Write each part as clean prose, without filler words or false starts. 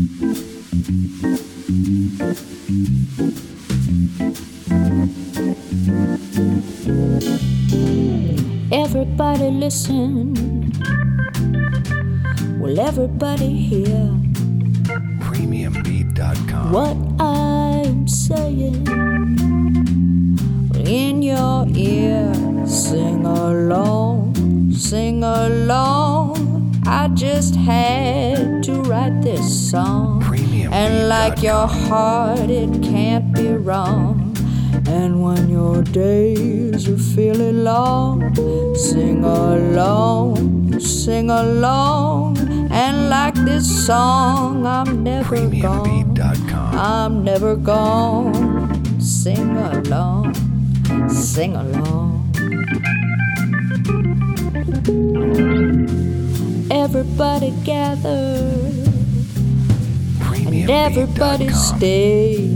Everybody listen. Will everybody hear Premiumbeat.com. what I'm saying? In your ear, sing along, sing along. I just had to write this song, and like your heart, it can't be wrong. And when your days are feeling long, sing along, sing along. And like this song, I'm never gone, I'm never gone. Sing along, sing along. Everybody gather, and everybody stay.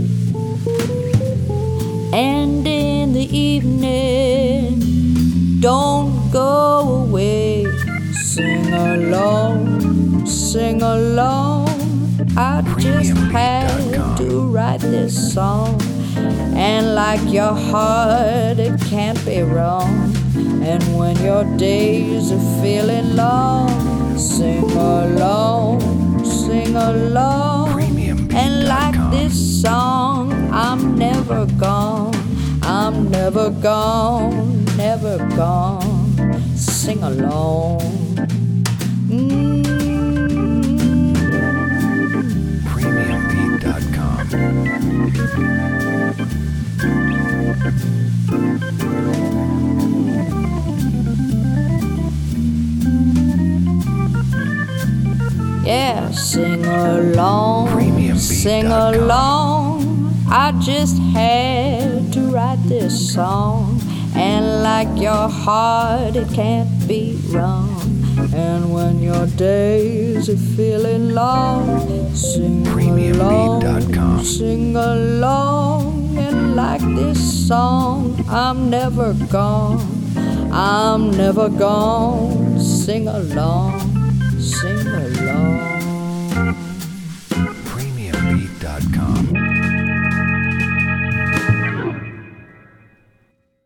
And in the evening, don't go away. Sing along, sing along. I just had to write this song, and like your heart, it can't be wrong. And when your days are feeling long, sing along, sing along. And like this song, I'm never gone, I'm never gone, never gone. Sing along. Premiumbeat.com. Yeah, sing along, sing along. I just had to write this song, and like your heart, it can't be wrong. And when your days are feeling long, sing along, sing along. And like this song, I'm never gone, I'm never gone. Sing along.